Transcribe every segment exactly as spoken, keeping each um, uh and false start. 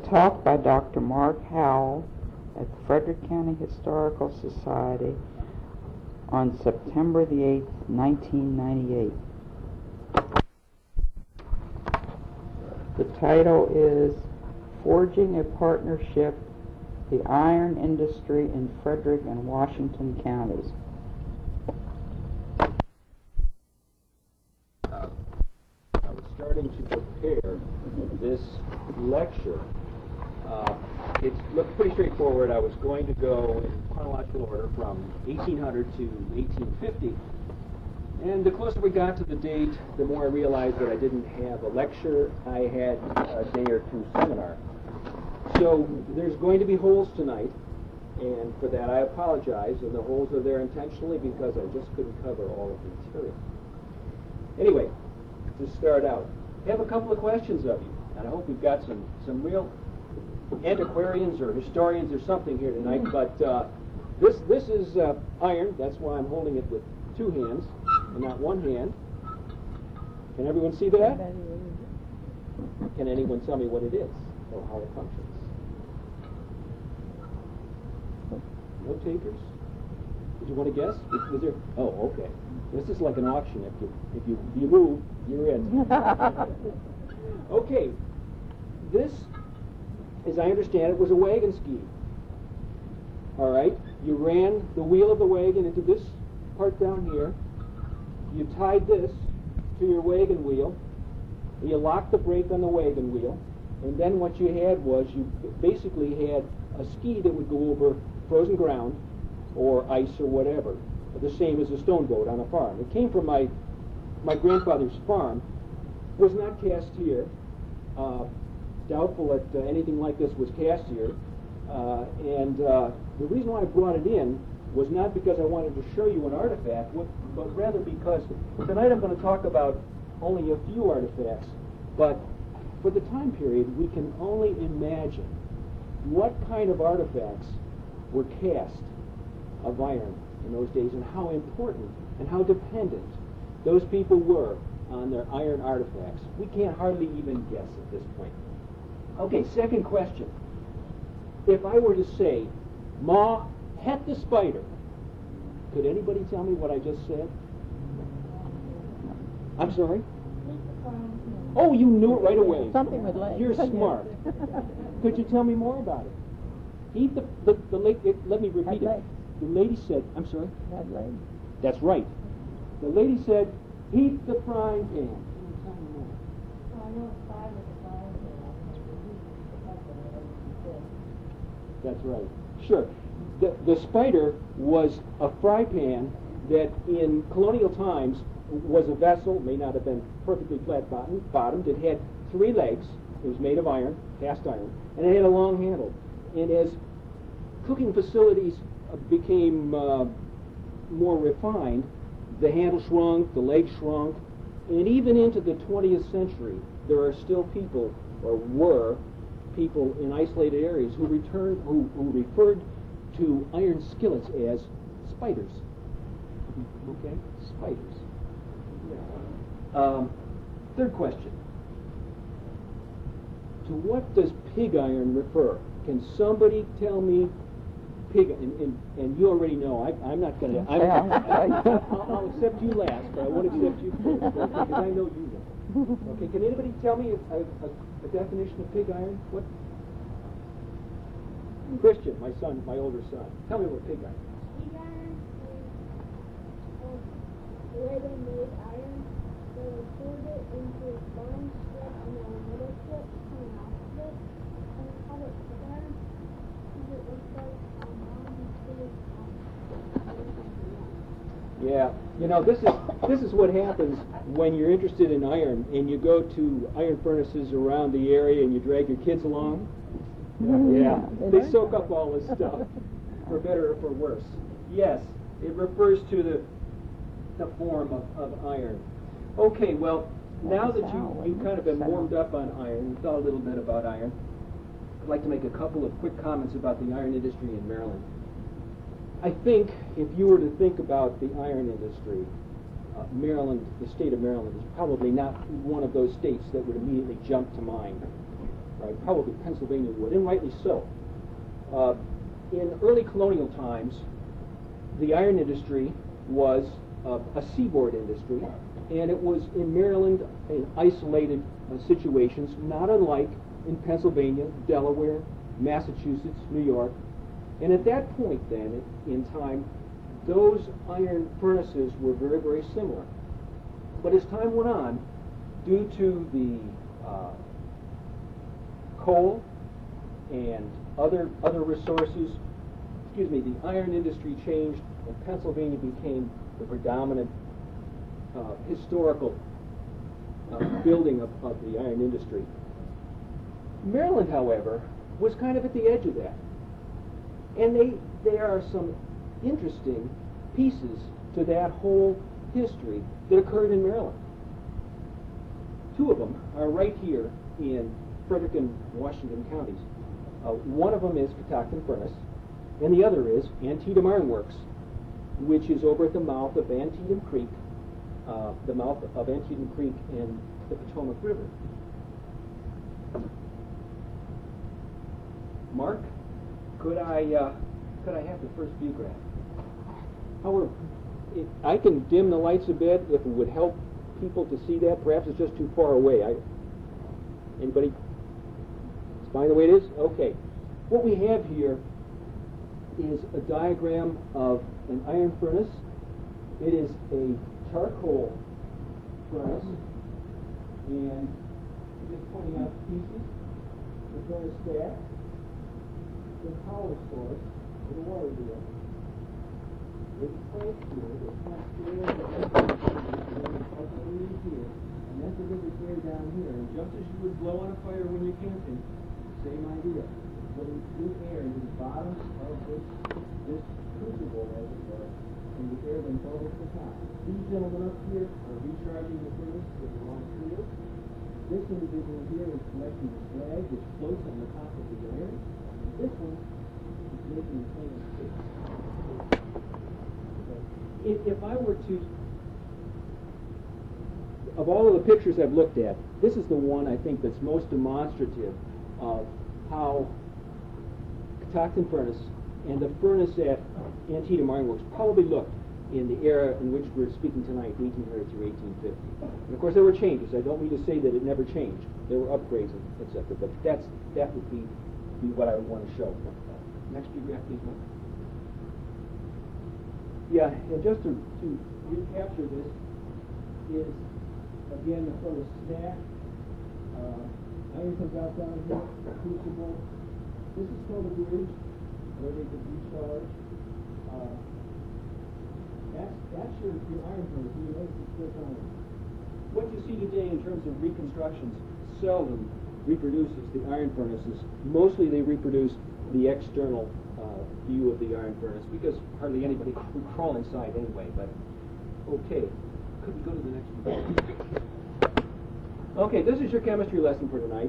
talk by Doctor Mark Howell at the Frederick County Historical Society on September the eighth, nineteen ninety-eight. The title is Forging a Partnership, the Iron Industry in Frederick and Washington Counties. Uh, I was starting to prepare this lecture. Uh, it's looked pretty straightforward. I was going to go in chronological order from eighteen hundred to eighteen fifty. And the closer we got to the date, the more I realized that I didn't have a lecture. I had a day or two seminar. So there's going to be holes tonight, and for that I apologize. And the holes are there intentionally because I just couldn't cover all of the material. Anyway, to start out, I have a couple of questions of you, and I hope we've got some, some real antiquarians or historians or something here tonight. But uh, this, this is uh, iron. That's why I'm holding it with two hands and not one hand. Can everyone see that? Can anyone tell me what it is or how it functions? No takers? Did you want to guess? Was, was there? Oh, okay. This is like an auction. If you if you, you move, you're in. Okay. This, as I understand it, was a wagon scheme. All right. You ran the wheel of the wagon into this part down here. You tied this to your wagon wheel. You locked the brake on the wagon wheel. And then what you had was you basically had a ski that would go over frozen ground or ice or whatever, the same as a stone boat on a farm. It came from my my grandfather's farm. Was not cast here. Uh, doubtful that uh, anything like this was cast here. Uh, and uh, the reason why I brought it in was not because I wanted to show you an artifact, but rather because tonight I'm going to talk about only a few artifacts. But for the time period, we can only imagine what kind of artifacts were cast of iron in those days and how important and how dependent those people were on their iron artifacts. We can't hardly even guess at this point. Okay, second question. If I were to say, Ma het the spider, could anybody tell me what I just said? I'm sorry? Oh, you knew it right away. Something with legs. You're smart. Could you tell me more about it? He, the, the, the lady, it, let me repeat it. The lady said, I'm sorry? Had legs. That's right. The lady said, heat the frying pan. That's right. Sure. The, the spider was a fry pan that in colonial times was a vessel, may not have been perfectly flat bottom, bottomed. It had three legs. It was made of iron, cast iron, and it had a long handle. And as cooking facilities uh, became uh, more refined, the handle shrunk, the legs shrunk, and even into the twentieth century, there are still people, or were people in isolated areas who returned, who, who referred to iron skillets as spiders. Okay, spiders. Um, third question. To what does pig iron refer? Can somebody tell me pig, and, and, and you already know, I, I'm not going to, I'll, I'll accept you last, but I won't accept you first, okay, because I know you know. Okay, can anybody tell me a, a, a definition of pig iron? What? Christian, my son, my older son. Tell me what pig iron is. Pig iron is the way they made iron. They would fold it into a bone strip and then a middle strip coming off of it. And they call it pig iron because it looks like a long pig. Yeah, you know, this is this is what happens when you're interested in iron and you go to iron furnaces around the area and you drag your kids along. Yeah, they soak up all this stuff, for better or for worse. Yes, it refers to the the form of, of iron. Okay, well, now that you, you've kind of been warmed up on iron, you thought a little bit about iron, I'd like to make a couple of quick comments about the iron industry in Maryland. I think if you were to think about the iron industry, uh, Maryland, the state of Maryland, is probably not one of those states that would immediately jump to mind. tribe, probably Pennsylvania would, and rightly so. Uh, in early colonial times, the iron industry was uh, a seaboard industry, and it was in Maryland in isolated uh, situations, not unlike in Pennsylvania, Delaware, Massachusetts, New York. And at that point then, in time, those iron furnaces were very, very similar. But as time went on, due to the uh, coal and other other resources, excuse me, the iron industry changed, and Pennsylvania became the predominant uh, historical uh, building of, of the iron industry. Maryland, however, was kind of at the edge of that. And they, there are some interesting pieces to that whole history that occurred in Maryland. Two of them are right here in Frederick and Washington counties. Uh, one of them is Catoctin Furnace, and the other is Antietam Iron Works, which is over at the mouth of Antietam Creek, uh, the mouth of Antietam Creek and the Potomac River. Mark, could I uh, could I have the first view graph? However, it, I can dim the lights a bit if it would help people to see that. Perhaps it's just too far away. I, anybody? It's fine the way it is? Okay. What we have here is a diagram of an iron furnace. It is a charcoal furnace, and just pointing out the pieces, the furnace stack, the power source, and the water wheel. There's a pipe here that's not clear, here, and that's the river clear down here. And just as you would blow on a fire when you're camping, same idea. Putting new air into the bottom of this, this crucible, as it were, and the air then bubbles to the top. These gentlemen up here are recharging the furnace with the raw materials. This individual here is collecting the slag which floats on the top of the iron. And this one is making the stainless steel. If, if I were to, of all of the pictures I've looked at, this is the one I think that's most demonstrative of how Catoctin Furnace and the furnace at Antietam Iron Works probably looked in the era in which we're speaking tonight, eighteen hundred through eighteen fifty. And of course there were changes. I don't mean to say that it never changed. There were upgrades, et cetera. But that's that would be, be what I would want to show. Next view graph, please, Mike. Yeah, and just to, to recapture this is again the furnace stack. Uh, iron comes out down here, crucible. This is called a bridge, where they could recharge. Uh, that's, that's your, your iron furnace. You notice it's still iron. What you see today in terms of reconstructions seldom reproduces the iron furnaces. Mostly they reproduce the external uh, view of the iron furnace because hardly anybody would crawl inside anyway. But okay, could we go to the next one? Okay, this is your chemistry lesson for tonight.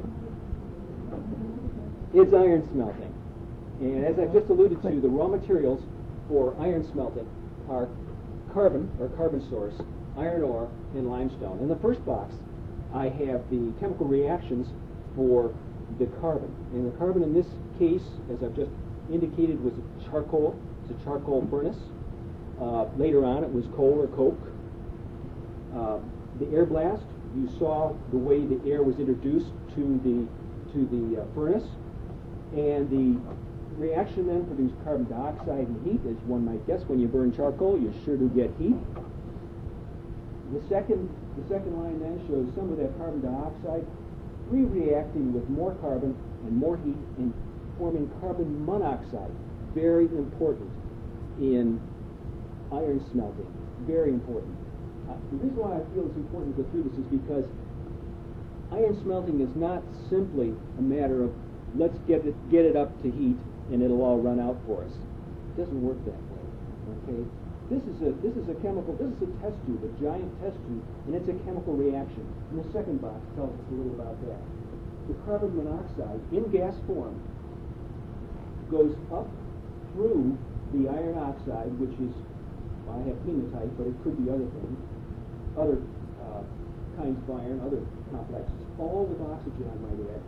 It's iron smelting. And as I've just alluded to, the raw materials for iron smelting are carbon, or carbon source, iron ore, and limestone. In the first box, I have the chemical reactions for the carbon. And the carbon in this case, as I've just indicated, was charcoal. It's a charcoal furnace. Uh, later on, it was coal or coke. Uh, the air blast, you saw the way the air was introduced to the to the uh, furnace, and the reaction then produced carbon dioxide and heat. As one might guess, when you burn charcoal, you sure do get heat. The second the second line then shows some of that carbon dioxide re-reacting with more carbon and more heat and forming carbon monoxide. Very important in iron smelting. Very important. Uh, the reason why I feel it's important to go through this is because iron smelting is not simply a matter of let's get it get it up to heat and it'll all run out for us. It doesn't work that way. Okay. This is a this is a chemical. This is a test tube, a giant test tube, and it's a chemical reaction. And the second box tells us a little about that. The carbon monoxide in gas form goes up through the iron oxide, which is, well, I have hematite, but it could be other things, other uh, kinds of iron, other complexes, all with oxygen, I might add.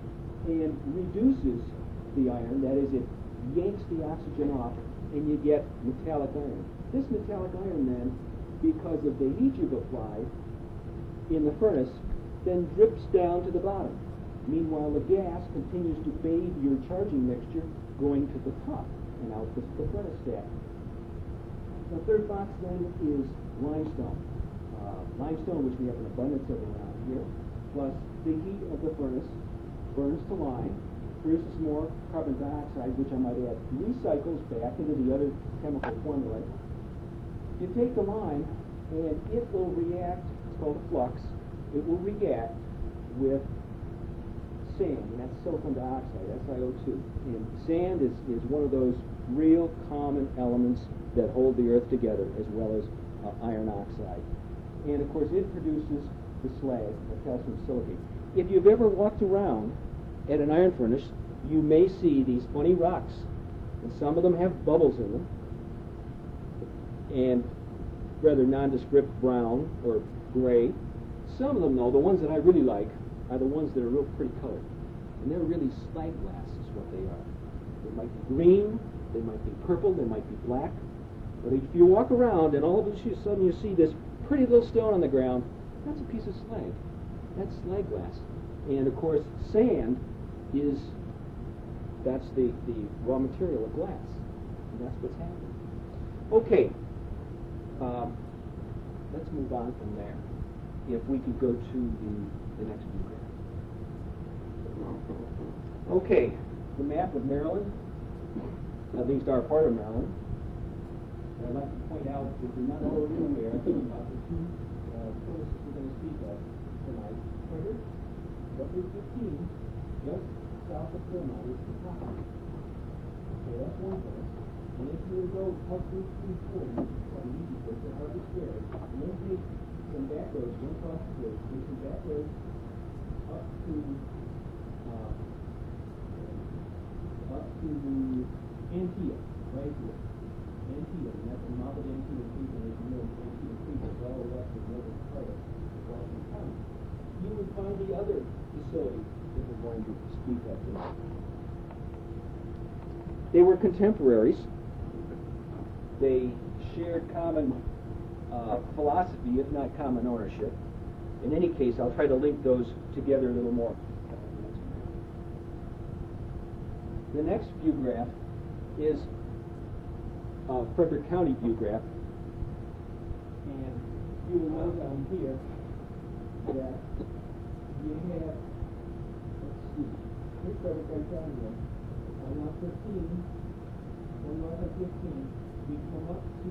and reduces the iron. That is, it yanks the oxygen off, and you get metallic iron. This metallic iron then, because of the heat you've applied in the furnace, then drips down to the bottom. Meanwhile, the gas continues to bathe your charging mixture going to the top and out the, the furnace stack. The third box then is limestone. Uh, limestone, which we have an abundance of around here, plus the heat of the furnace burns to lime, produces more carbon dioxide, which I might add recycles back into the other chemical formula. You take the lime, and it will react, it's called a flux, it will react with sand, and that's silicon dioxide, S I O two. And sand is, is one of those real common elements that hold the earth together, as well as uh, iron oxide. And of course, it produces the slag, the calcium silicate. If you've ever walked around at an iron furnace, you may see these funny rocks, and some of them have bubbles in them, and rather nondescript brown or gray. Some of them, though, the ones that I really like, are the ones that are real pretty colored. And they're really slag glass is what they are. They might be green, they might be purple, they might be black. But if you walk around and all of a sudden you see this pretty little stone on the ground, that's a piece of slag. That's slag glass. And of course, sand is, that's the, the raw material of glass. And that's what's happening. Okay. Um, let's move on from there. If we could go to the, the next view graph. Okay, the map of Maryland, at least our part of Maryland. And I'd like to point out, if you're not already aware, about the two uh, places we're going to speak of tonight. Further, Roughly fifteen, just south of Claremont, is the top. Okay, that's one place. And if you would go up Route three forty, quite easy, but it's hard to spare, and then take some back roads, one across the bridge, take some back roads up to uh, up to Antietam, right here. Antietam, and that's the mouth of Antietam Creek, and as you know, Antietam Creek is all the west of the northern part of Washington County. You would find the other facilities that we're going to speak of tonight. They were contemporaries. They shared common uh, philosophy, if not common ownership. In any case, I'll try to link those together a little more. The next view graph is uh, Frederick County view graph. And you will note down here that you have, let's see, here's Frederick right down here. On lot fifteen, on lot fifteen, we come up to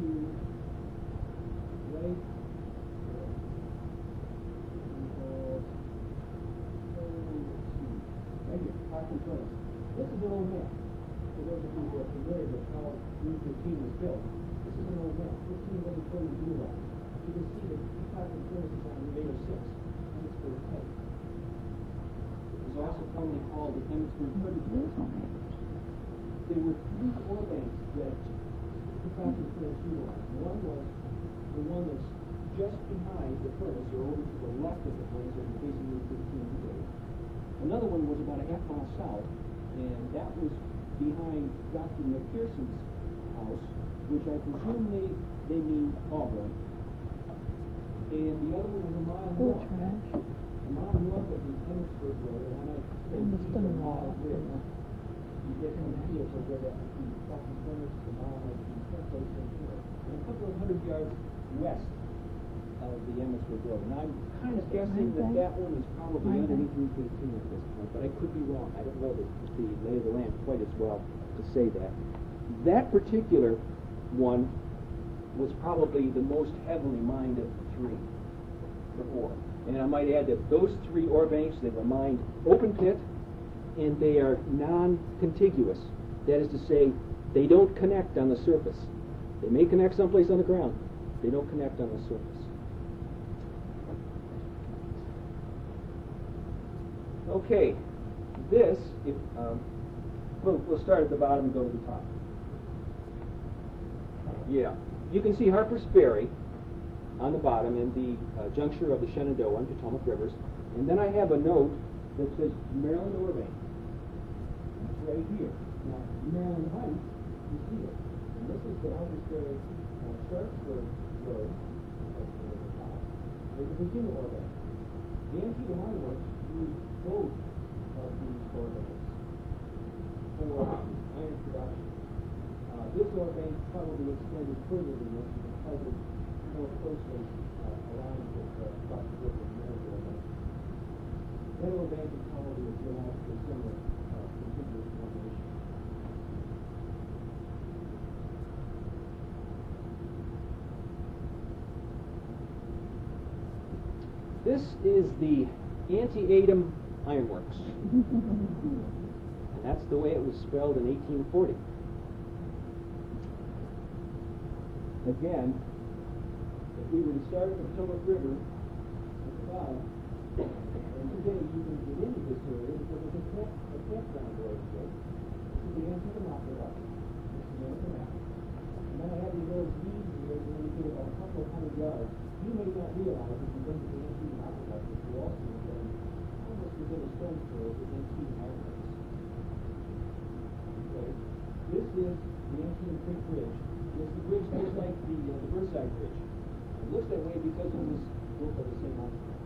right here. Right here, Parkland Place. This is an old map. For those of you who are familiar with how Route fifteen was built, this is an old map. fifteen wasn't fully utilized. You can see that Parkland Place is on layer six, Emmitsburg Pike. It was also formerly called the Emmitsburg Pike. There were three ore banks that Parkland Place utilized. One was the one that's just behind the furnace, or over to the left of the furnace, as you're facing Route fifteen today. Another one was about a half mile south, and that was behind Doctor McPherson's house, which I presume they, they mean Auburn. And the other one was a mile north. A mile north of the Emmitsburg Road, and when I say a mile north, you get an idea of where that would be. Doctor Furnace, a mile might be someplace in here. And a couple of hundred yards west of the Emmitsburg Road. And I'm kind of guessing that that one is probably underneath Route fifteen at this point, but I could be wrong. I don't know the, the lay of the land quite as well to say that. That particular one was probably the most heavily mined of the three for ore. And I might add that those three ore banks, they were mined open pit, and they are non-contiguous. That is to say, they don't connect on the surface. They may connect someplace on the ground. They don't connect on the surface. Okay, this, if, um, we'll, we'll start at the bottom and go to the top. Yeah, you can see Harper's Ferry on the bottom in the uh, juncture of the Shenandoah and Potomac rivers. And then I have a note that says Maryland Ore Bank. right here. Now, Maryland Heights, you see it. And this is the Elvisburg uh, Sharpsburg Road. That's the the top. There's a Virginia ore bank. The Antietam Iron Works used both of these ore banks for iron production. Uh, this ore bank probably extended further than this because it's more closely uh, aligned with the Buck River and Mary ore bank. That ore bank is probably a dramatically similar uh, contiguous formation. This is the Antietam Iron Works. And that's the way it was spelled in eighteen forty. Again, if we were to start at the Potomac River at the bottom, and today you can get into this area because it's a camp, a campground right here. This is the Antietam Aqueduct. This is the Antietam. And then I have these little V's here that indicate about a couple of hundred yards. You may not realize if you've been to the Antietam Aqueduct that you also have been almost within a stone's throw of the Antietam Iron Works. Okay. This is the Antietam Creek Bridge. It's the bridge just like the, uh, the Burnside Bridge. It looks that way because it was built by the same architect.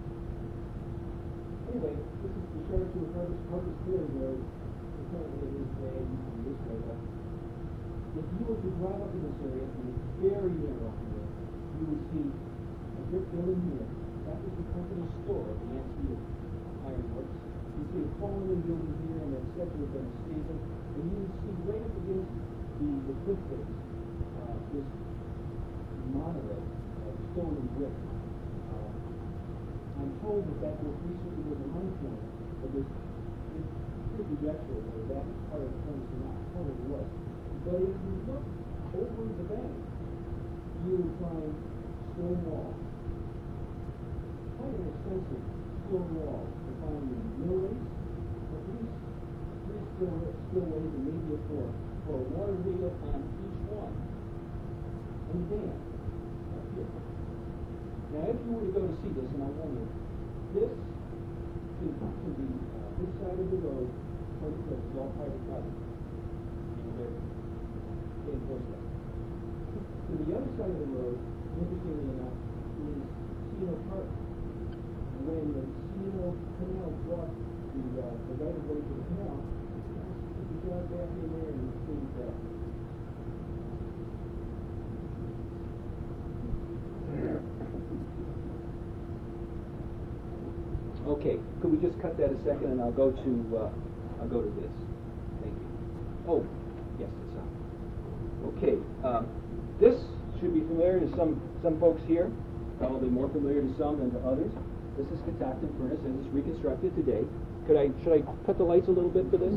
Anyway, this is the Sharpsburg Harvest, Harvest Clearing Road. Apparently it is today, you can this way up. If you were to drive up in this area, and it's very narrow here, you would see a brick building here. That was the company's store at the Antietam Iron Works. You see a fallen building here, and that's said to have been a stable. And you would see right up against the, the cliff face, uh, this monolith of stone and brick. Uh, I'm told that that most recently was a mine point, but there's it's pretty conjectural whether that was part of the furnace or not. Probably was. But if you look over the bank, you will find stone walls. Quite an extensive stone wall to find in millways, at least three spillways and maybe a fourth, for a water wheel on each one. And a dam up here. Now, if you were to go to see this, and I warn you, this can, can be uh, this side of the road, or because it's all private property. And they're they enforce that. To the other side of the road, interestingly enough, is Cino Park. When the Cino Canal brought the, uh, the right of way to the canal, you drive back in there and you see that. Okay, could we just cut that a second, and I'll go to uh, I'll go to this. Thank you. Oh, yes, it's on. Okay, um, this should be familiar to some some folks here. Probably more familiar to some than to others. This is Catoctin Furnace, and it's reconstructed today. Could I should I cut the lights a little bit for this?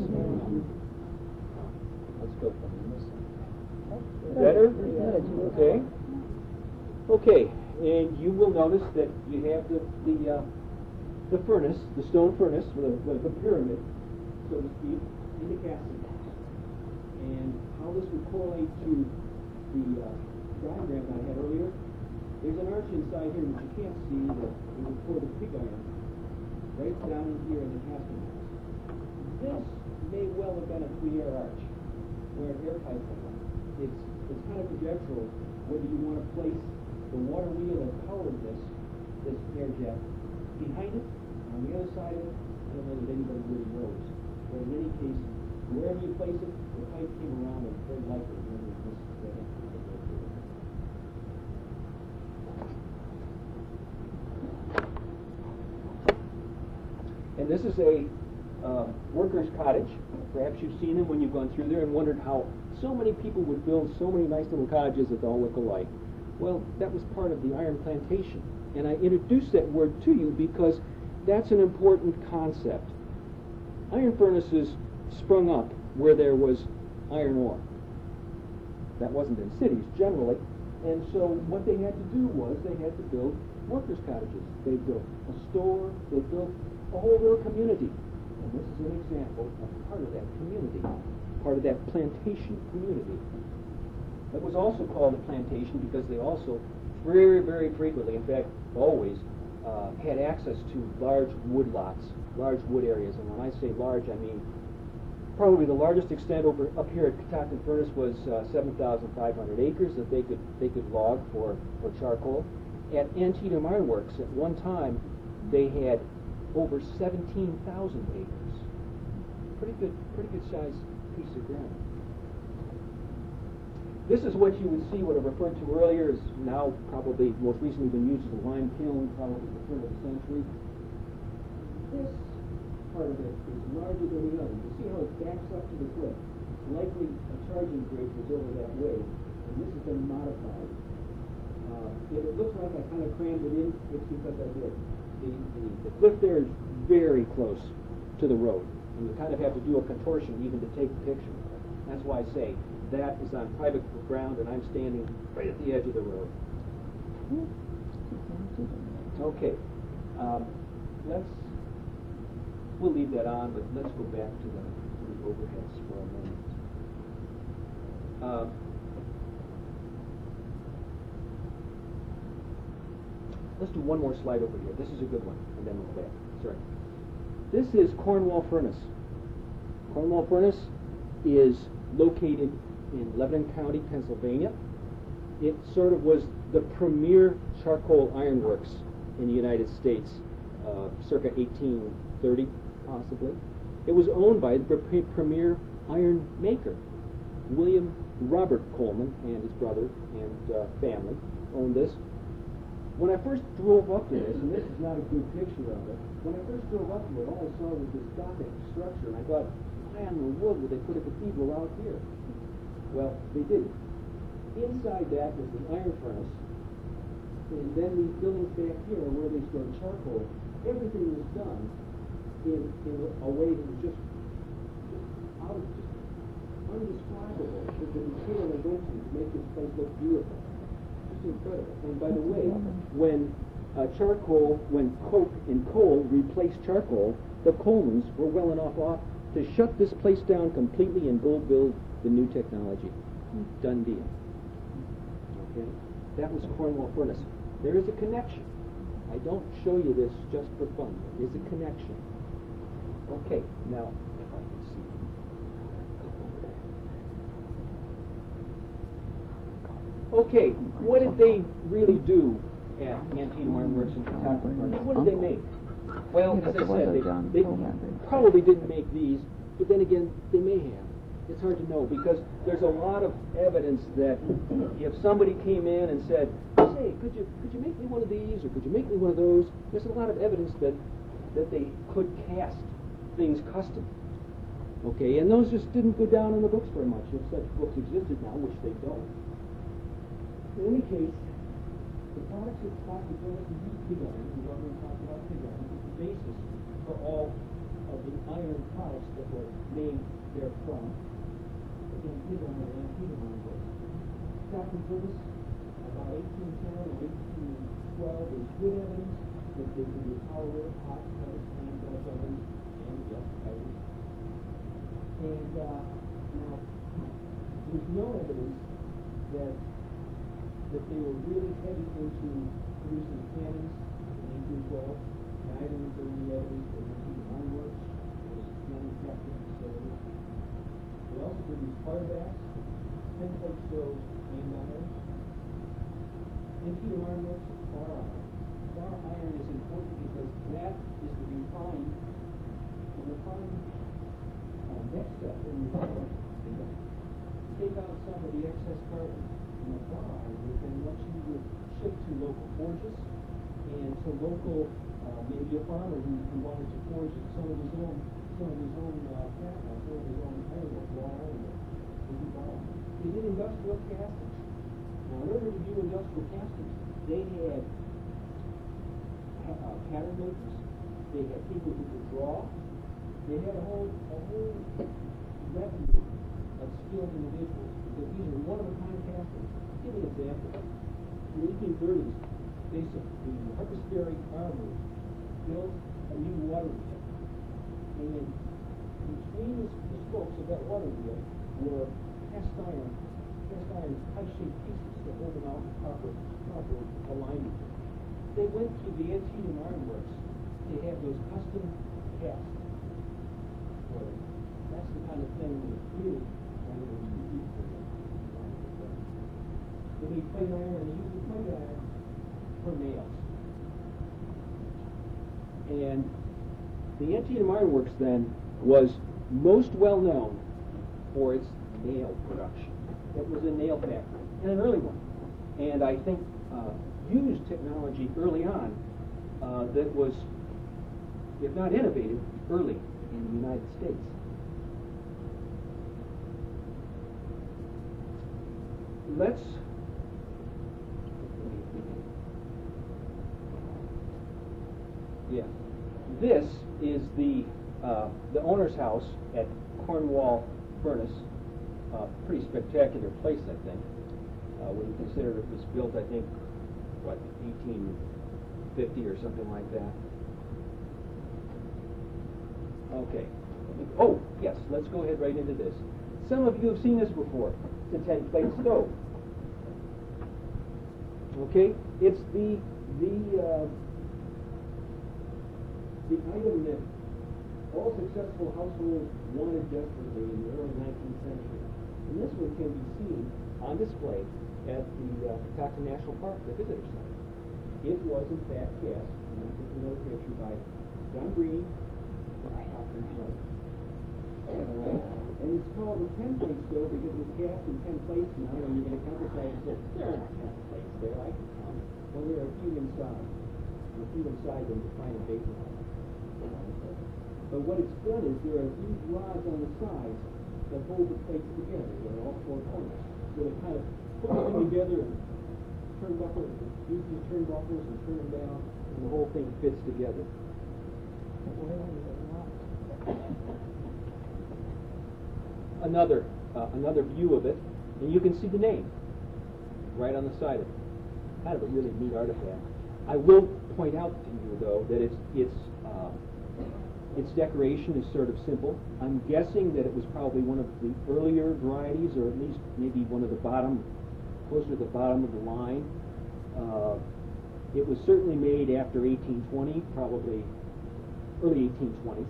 Let's go from this. Better? Okay. Okay, and you will notice that you have the the uh, the furnace, the stone furnace with a, with a pyramid, so to speak, in the casting box. And how this would correlate to the uh, diagram that I had earlier, there's an arch inside here which you can't see that we would pour the pig iron right down in here in the casting box. This may well have been a three-air arch where an air pipe went on. It's, it's kind of conjectural whether you want to place the water wheel that powered this, this air jet, behind it, on the other side of it. I don't know that anybody really knows. But in any case, wherever you place it, the pipe came around and very likely when it was this And this is a uh, worker's cottage. Perhaps you've seen them when you've gone through there and wondered how so many people would build so many nice little cottages that all look alike. Well, that was part of the iron plantation. And I introduced that word to you because that's an important concept. Iron furnaces sprung up where there was iron ore. That wasn't in cities generally. And so what they had to do was they had to build workers' cottages. They built a store. They built a whole little community. And this is an example of part of that community, part of that plantation community. It was also called a plantation because they also very, very frequently, in fact, always, uh, had access to large wood lots, large wood areas. And when I say large, I mean probably the largest extent over up here at Catoctin Furnace was uh, seven thousand five hundred acres that they could they could log for, for charcoal. At Antietam Iron Works, at one time, they had over seventeen thousand acres. Pretty good, pretty good sized piece of ground. This is what you would see, what I referred to earlier, is now probably most recently been used as a lime kiln, probably the turn of the century. This part of it is larger than the other. You see how it backs up to the cliff. Likely a charging bridge was over that way, and this has been modified. Uh, if it looks like I kind of crammed it in, it's because I did. The, the, the cliff there is very close to the road, and you kind of have to do a contortion even to take a picture. That's why I say that is on private ground, and I'm standing right at the edge of the road. Okay, um, let's we'll leave that on, but let's go back to the, to the overheads for a moment. Uh, let's do one more slide over here. This is a good one, and then we'll go back. Sorry. This is Cornwall Furnace. Cornwall Furnace is located in Lebanon County, Pennsylvania. It sort of was the premier charcoal ironworks in the United States, uh, circa eighteen thirty, possibly. It was owned by the pre premier iron maker. William Robert Coleman and his brother and uh, family owned this. When I first drove up to this, and this is not a good picture of it, when I first drove up to it, all I saw was this Gothic structure, and I thought, why in the world would they put a cathedral out here? Well, they didn't. Inside that was the iron furnace, and then these buildings back here are where they stored charcoal. Everything was done in, in a way that was just, just out of, just undescribable. The, the material they went to to make this place look beautiful. Just incredible. And by the way, when uh, charcoal, when coke and coal replaced charcoal, the Colemans were well enough off to shut this place down completely and go build the new technology. Done deal. Okay? That was Cornwall Furnace. There is a connection. I don't show you this just for fun. There is a connection. Okay, now, if I can see. Okay, what did they really do at Antietam Iron Works in Catoctin Furnace? What did they make? Well, as I said, they, they probably didn't make these, but then again, they may have. It's hard to know because there's a lot of evidence that if somebody came in and said, "Say, could you could you make me one of these or could you make me one of those?" There's a lot of evidence that that they could cast things custom. Okay, and those just didn't go down in the books very much. If such books existed now, which they don't. In any case, the products of Catoctin Furnace use pig iron. We've already talked about pig iron. It's the basis for all of the iron products that were made therefrom. Again, pig iron and Antietam Iron Works. Catoctin Furnace, about eighteen ten or eighteen twelve, there's good evidence that they could be power, hot cutters, and Dutch ovens, and yes, ovens. And uh, now, there's no evidence that that they were really heavy into producing cannons in eighteen twelve. Neither is there any evidence that Antietam Iron Works was manufacturing facility. They also produced fire bats, ten-plate stoves, and iron. Antietam Iron Works is bar iron. Bar iron is important because that is the refined, the refined uh, next step in refining. Take out some of the excess carbon from the bar iron, and then what you would ship to local forges and to local, uh, maybe a farmer who, who wanted to forge some of his own, some of his own uh, cat, uh, some of his own ironwork, raw ironwork. They did industrial castings. Now, in order to do industrial castings, they had uh, pattern makers. They had people who could draw. They had a whole, a whole revenue of skilled individuals because these are one-of-a-kind castings. Give me an example. In the eighteen thirties, they said the Harpers Ferry Armory built a new water wheel. And between the, the spokes of that water wheel were cast iron, cast iron pie-shaped pieces that hold them out in proper, proper alignment. They went to the Antietam Iron Works to have those custom cast for them. That's the kind of thing that really wanted to be used for. They need plate iron, and they use the plate iron for nails. And the Antietam Iron Works then was most well known for its nail production. It was a nail factory, and an early one. And I think uh, used technology early on uh, that was, if not innovative, early in the United States. Let's yeah. This is the uh, the owner's house at Cornwall Furnace. Uh, pretty spectacular place, I think. Uh, when you consider it was built, I think, what, eighteen fifty or something like that. Okay. Oh, yes, let's go ahead right into this. Some of you have seen this before. It's a ten-plate stove. Okay, it's the the uh, the item that all successful households wanted desperately in the early nineteenth century. And this one can be seen on display at the uh, Catoctin National Park, the visitor site. It was, in fact, cast, and this is another picture by John Green, All right. And it's called a ten-plate stove because it was cast in ten plates, and I don't know, you're going to count the size, so there are not ten plates there, I can count. Well, there are a few inside. And a few inside them to find a base line. But what it's done is there are these rods on the sides that hold the plates together. They're all four corners. So they kind of put them together and turnbuckle, use these turnbuckles and turn them down, and the whole thing fits together. Another uh, another view of it, and you can see the name right on the side of it. Kind of a really neat artifact. I will point out to you though that it's it's uh, its decoration is sort of simple. I'm guessing that it was probably one of the earlier varieties, or at least maybe one of the bottom, closer to the bottom of the line. Uh, it was certainly made after eighteen twenty, probably early eighteen twenties.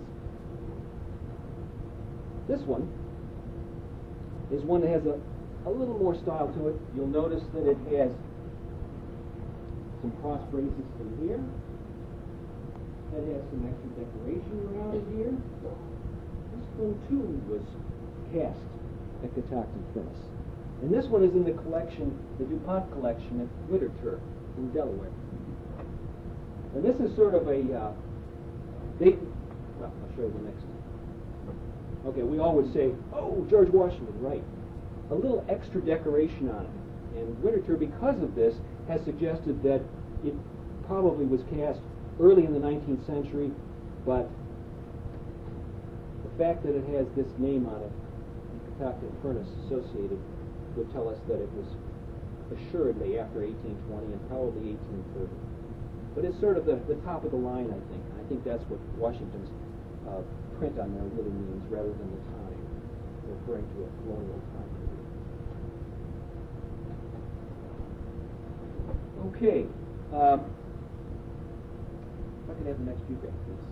This one is one that has a, a little more style to it. You'll notice that it has some cross braces in here. That has some extra decoration around it here. This one too was cast at Catoctin Furnace. And this one is in the collection, the DuPont collection at Winterthur in Delaware. And this is sort of a, uh, they, well, I'll show you the next one. Okay, we all would say, oh, George Washington, right. A little extra decoration on it. And Winterthur, because of this, has suggested that it probably was cast early in the nineteenth century, but the fact that it has this name on it, Catoctin Furnace associated, would tell us that it was assuredly after eighteen twenty and probably eighteen thirty. But it's sort of the, the top of the line, I think. And I think that's what Washington's uh, print on there really means, rather than the time, referring to a colonial time period. Okay. Um, If I could have the next few guys, please.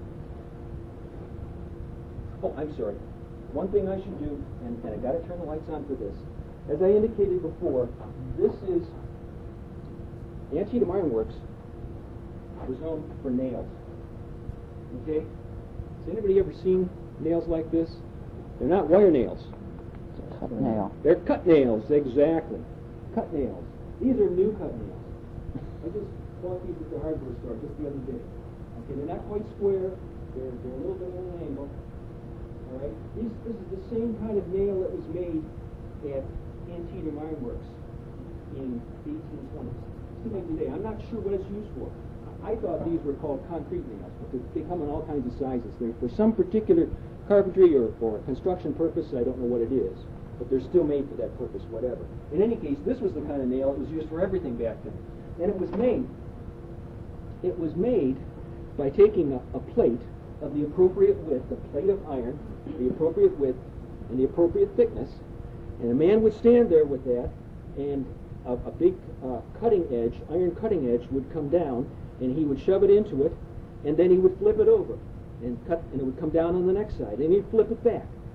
Oh, I'm sorry. One thing I should do, and, and I got to turn the lights on for this. As I indicated before, this is the Antietam Iron Works was known for nails. Okay? Has anybody ever seen nails like this? They're not wire nails. It's a cut nail. They're cut nails, exactly. Cut nails. These are new cut nails. I just bought these at the hardware store just the other day. Okay, they're not quite square. They're, they're a little bit at an angle. All right. These, this is the same kind of nail that was made at Antietam Iron Works in the eighteen twenties. Still made today. I'm not sure what it's used for. I thought these were called concrete nails, but they come in all kinds of sizes. They're for some particular carpentry or, or construction purpose. I don't know what it is, but they're still made for that purpose, whatever. In any case, this was the kind of nail that was used for everything back then. And it was made, it was made by taking a, a plate of the appropriate width, a plate of iron, the appropriate width and the appropriate thickness, and a man would stand there with that, and a, a big uh, cutting edge, iron cutting edge would come down, and he would shove it into it, and then he would flip it over and cut, and it would come down on the next side, and he'd flip it back.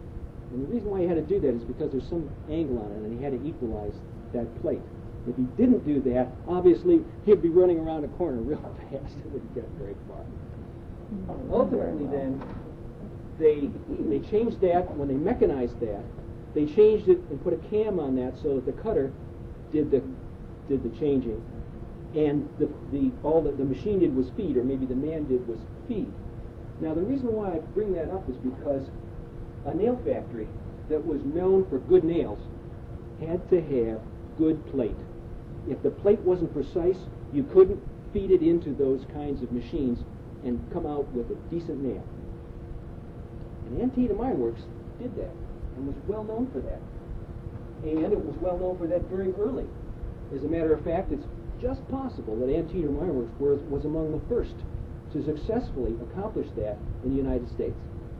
And the reason why he had to do that is because there's some angle on it, and he had to equalize that plate. If he didn't do that, obviously he'd be running around a corner real fast. It wouldn't get very far. Ultimately, then, they they changed that. When they mechanized that, they changed it and put a cam on that so that the cutter did the did the changing, and the the all that the machine did was feed, or maybe the man did was feed. Now, the reason why I bring that up is because a nail factory that was known for good nails had to have good plate. If the plate wasn't precise, you couldn't feed it into those kinds of machines and come out with a decent nail. And Antietam Iron Works did that and was well known for that. And it was well known for that very early. As a matter of fact, it's just possible that Antietam Iron Works was, was among the first to successfully accomplish that in the United States.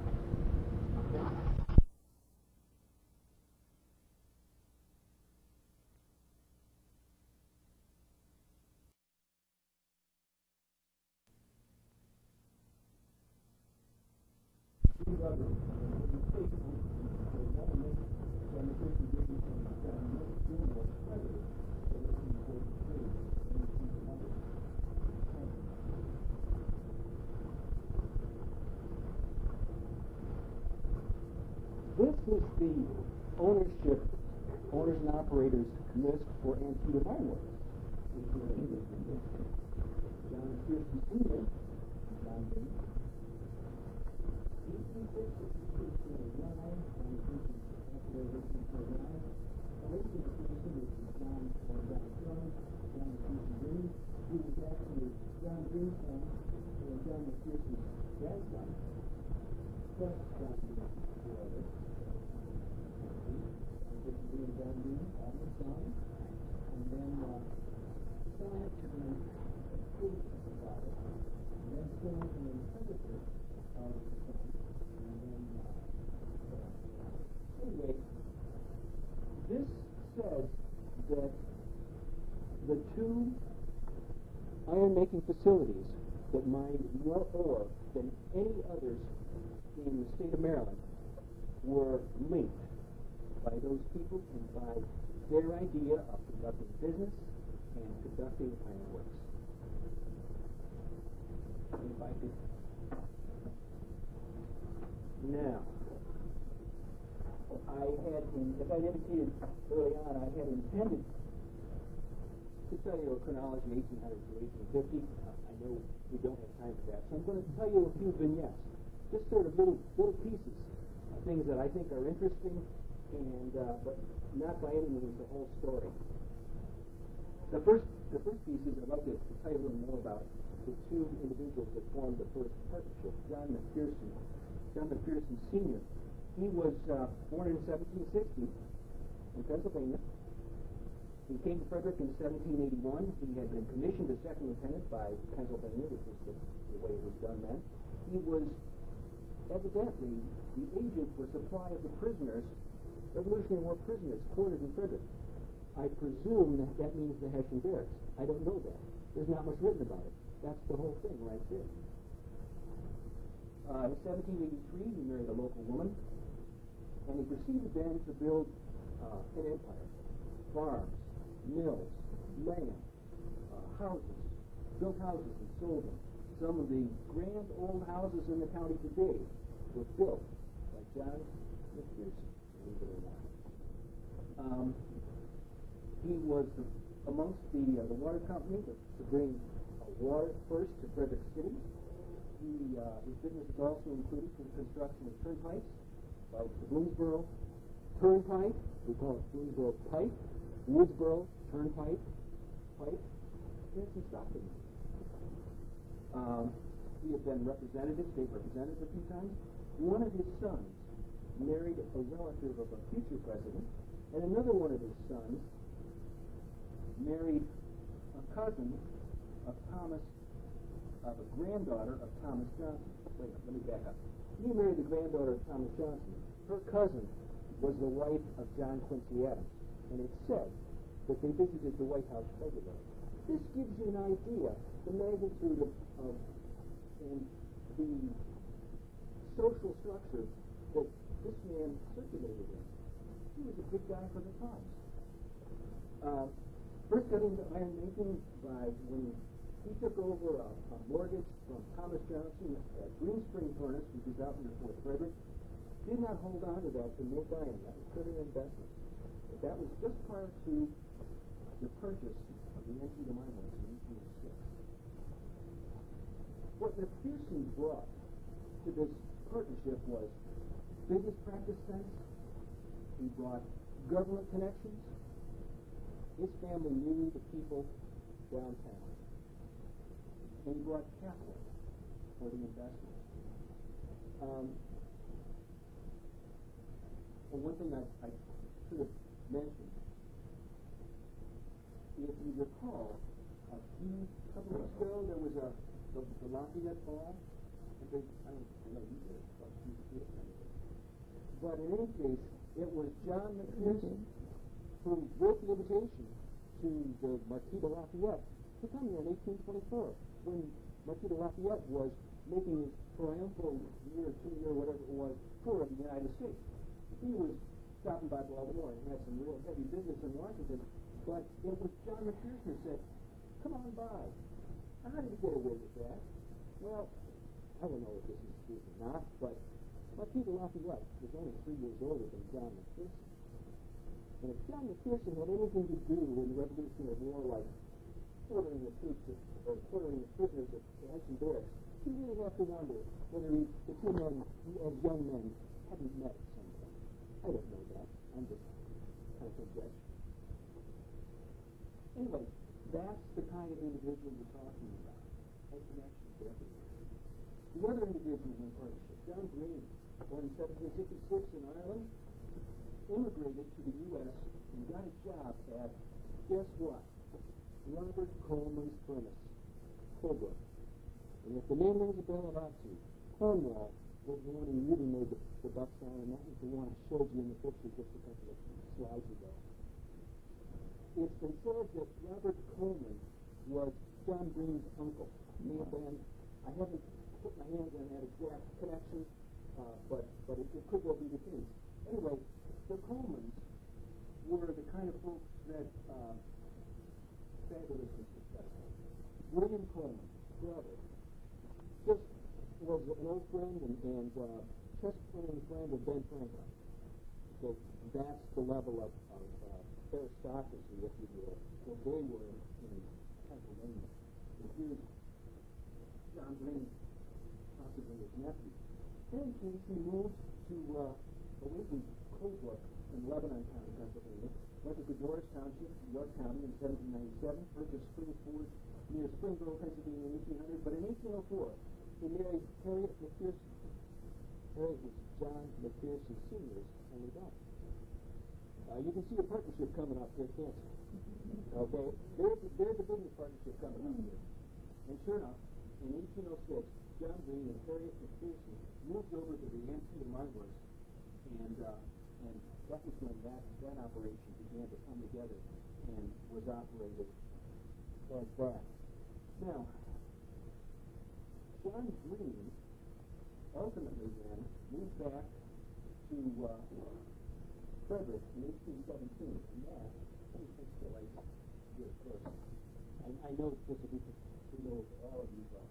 This is the ownership, owners and operators list for Antietam Iron Works. John Pearson Senior, John Bain. He was actually John Green's son and John McPherson's grandson. But John Green's brother. And John Green had a son, and then uh, son turned priest of the father, and then son and inheritor of the son, and then uh, anyway, this says that the two iron-making facilities that mined more ore than any others in the state of Maryland were linked by those people and by their idea of conducting business and conducting ironworks. If I could now, I had, in, as I indicated early on, I had intended to tell you a chronology eighteen hundred to eighteen fifty. Uh, I know we don't have time for that, so I'm going to tell you a few vignettes, just sort of little little pieces, uh, things that I think are interesting, and uh, but not by any means the whole story. The first the first piece is I'd like to, to tell you a little more about the two individuals that formed the first partnership. John McPherson, John McPherson Senior He was uh, born in seventeen sixty in Pennsylvania. He came to Frederick in seventeen eighty-one. He had been commissioned as second lieutenant by Pennsylvania, which was the, the way it was done then. He was evidently the agent for supply of the prisoners, Revolutionary War prisoners, quartered in Frederick. I presume that that means the Hessian barracks. I don't know that. There's not much written about it. That's the whole thing right there. Uh, in seventeen eighty-three, he married a local woman, and he proceeded then to build uh, an empire. Farms, mills, land, uh, houses, built houses and sold them. Some of the grand old houses in the county today were built by John McPherson, believe it or not. Um, he was the, amongst the uh, the water company to, to bring uh, water first to Frederick City. He, uh, his business is also included for the construction of turnpikes, like the Bloomsboro Turnpike. We call it Bloomsboro Pike. Woodsboro Turnpike, Pike, there's some stuff in there. Um, he had been representative, state representative a few times. One of his sons married a relative of a future president, and another one of his sons married a cousin of Thomas, of a granddaughter of Thomas Johnson. Wait a minute, let me back up. He married the granddaughter of Thomas Johnson. Her cousin was the wife of John Quincy Adams. And it said that they visited the White House regularly. This gives you an idea, the magnitude of, of and the social structure that this man circulated in. He was a big guy for the times. Uh, first got into iron making by when he took over a, a mortgage from Thomas Johnson at Green Spring Furnace, which is out near Fort Frederick. Did not hold on to that to make iron. That was clear investment. But that was just prior to the purchase of the Antietam Mine Works in eighteen oh six. What McPherson brought to this partnership was business practice sense. He brought government connections. His family knew the people downtown. And he brought capital for the investment. Um, and one thing I, I should have mentioned, if you recall, a few couple weeks ago there was a the, the Lafayette Ball. I think I don't I know you did, but you did it. But in any case, it was John McPherson who wrote the invitation to the Marquis de Lafayette to come here in eighteen twenty-four, when Marquis de Lafayette was making his triumphal year, two-year, whatever it was, tour of the United States. He was stopping by Baltimore and had some real heavy business in Washington, but it was John McPherson who said, "Come on by." How did he get away with that? Well, I don't know if this is true or not, but Marquis de Lafayette was only three years older than John McPherson. And if John McPherson had anything to do in the Revolutionary War, like quartering the troops at, or quartering the prisoners at Hudson Barracks, you really have to wonder whether he, the two men, as young men, hadn't met at some point. I don't know that. I'm just kind of conjecturing. Anyway, that's the kind of individual we're talking about. Has connections everywhere. The other individuals in partnership, John Green, born in seventeen sixty-six in Ireland, immigrated to the U S and got a job at, guess what? Robert Coleman's Furnace, Colebrook. And if the name rings a bell about you, Cornwall was the one who really made the, the bucks on, and that was the one I showed you in the picture just a couple of slides ago. It's been said that Robert Coleman was John Green's uncle. And I haven't put my hands on that exact connection, uh, but, but it, it could well be the case. Anyway, the Colemans were the kind of folks that uh, fabulously successful. William Coleman, brother, just was an old friend and, and uh, chess playing friend of Ben Franklin. So that's the level of, of uh, aristocracy, if you will, that they were in, in Pennsylvania. And here's John Green, possibly his nephew. In any case, he moved to uh, Owings, Colebrook in Lebanon County, Pennsylvania, went to Gregorius Township, York County in seventeen ninety-seven, purchased Springford near Springboro, Pennsylvania in eighteen hundred, but in eighteen oh four, he married Harriet McPherson. Harriet was John McPherson Senior's only daughter. Uh, you can see a partnership coming up here, can't you? Okay? There's, there's a business partnership coming up here. And sure enough, in eighteen oh six, John Green and Harriet McPherson moved over to the Antietam Mine Works, and uh, and that was when that, that operation began to come together and was operated as that. Now, John Green ultimately then moved back to uh, Frederick in eighteen seventeen, and that, let me fix the lights here first. I, I know this will be to know all of you, but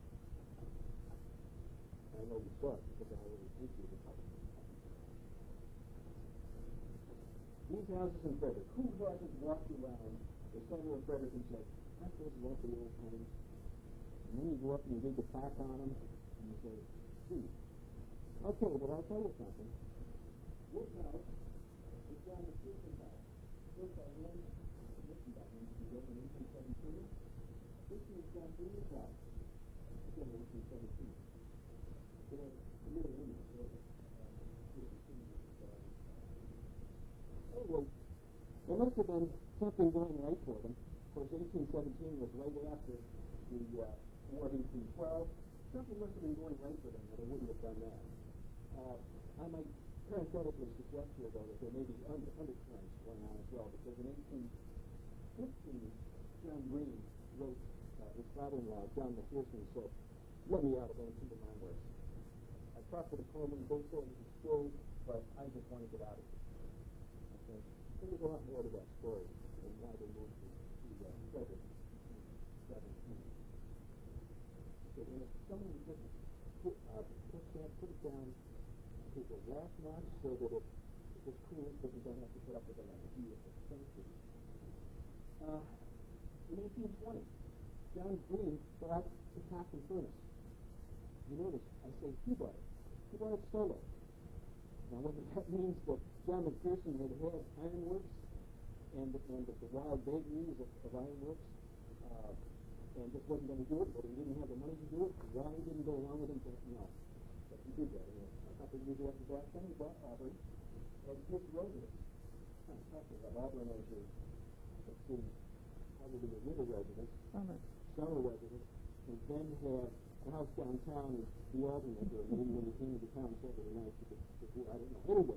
I know you saw it because I already did you the These houses in Frederick, who hasn't walked around the center of Frederick and said, aren't those lovely old homes? And then you go up and you read the plaque on them, and you say, gee. Okay, but I'll tell you something. This house is John McPherson's house. Built by him, written by him, he built in eighteen seventeen. This is John Green's house. Again, eighteen seventeen. You know, a little image, so anyway, there must have been something going right for them. Of course, eighteen seventeen was right after the uh, War of eighteen twelve. Something must have been going right for them, or they wouldn't have done that. Uh, I might parenthetically suggest here, though, that there may be under, undercurrents going on as well, because in eighteen fifteen, John Green wrote uh, his father-in-law, John McPherson, and said, let me out of Antietam Mine Works. I talked to the Coleman, they said he was still but I just want to get out of it. Okay? There's a lot more to that story and why they moved to, to uh, Frederick in seventeen. Okay, and if someone would just put, uh, put, that, put it down to the last notch so that it, it's cool so we don't have to put up with it like a view of the century. Uh, in eighteen twenty, John Green bought the Cochran furnace. You notice, I say he bought it. He bought it solo. Now, whether that means that John McPherson had had ironworks and, and the, the wild vagaries of, of ironworks uh, and just wasn't going to do it, but he didn't have the money to do it, why he didn't go along with him, but no. But he did that. You know, a couple of years after that, then he bought Auburn as his residence. I'm talking about Auburn as your, let's see, probably a winter residence, Summer. summer residence, and then have a house downtown as the alternate, or maybe when he came into town Saturday night, he could, could do, I don't know. Anyway,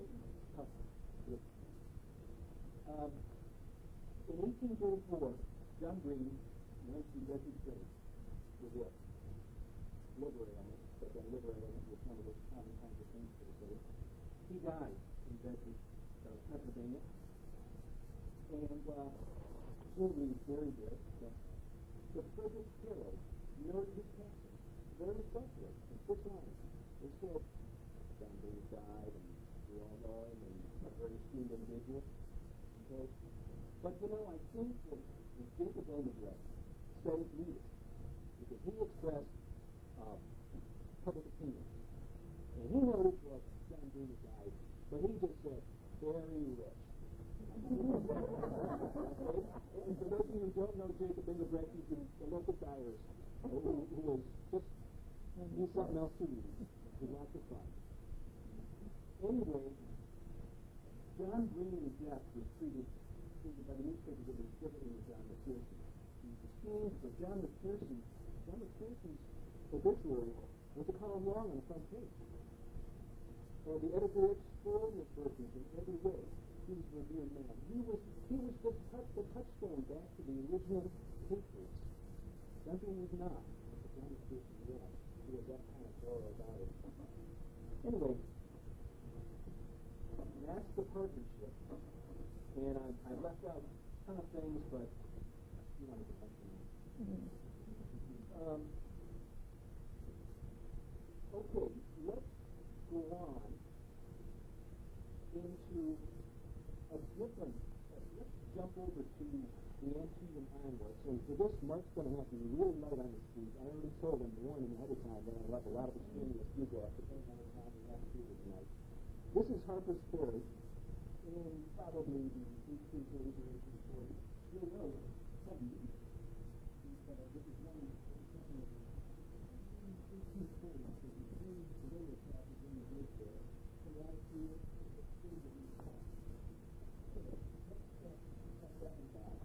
um, in eighteen thirty-four, John Green went to Bedford City with a liver ailment, but that liver ailment was one of those common kinds of things for the city. He died in Bedford, uh, Pennsylvania, and uh, presumably he's buried there. So, the Frederick Herald noted his passing very softly in six lines. They said, John Green died, and we all know him, and a very esteemed individual. Okay? But, you know, I think that Jacob Lindenberg said it needed, because he expressed uh, public opinion. And he knows what John Green died, but he just said, very rich. Okay? And for those of you who don't know Jacob Lindenberg, he's the, the local diarist who, who is just, he's something else to read. He's lots of fun. Anyway, John Green's death was treated by the newspapers that was differently than John McPherson. He was esteemed, but John McPherson, John McPherson's obituary was a column long on the front page. And the editor explored McPherson in every way. He was a revered man. He was he was the, touch, the touchstone back to the original Patriots. John Green was not, but John McPherson was. He was that kind of fellow about it. Anyway, that's the partnership. And I, I left out a ton of things, but you want to get back to me. Um, okay, let's go on into a different, uh, let's jump over to the Antietam Ironworks. And for this, Mark's going to have to be really light on his feet. I already told him warning ahead of time that I left a lot of extraneous feedback, depending on the time we have to do it tonight. This is Harper's Ferry, and probably the eighteen thirties or eighteen forties. You'll know seventies. But uh, this is one of the eighteen forties. So the three railroad tracks in the bridge there. So right here, it's three of these tracks. So let's check that one back.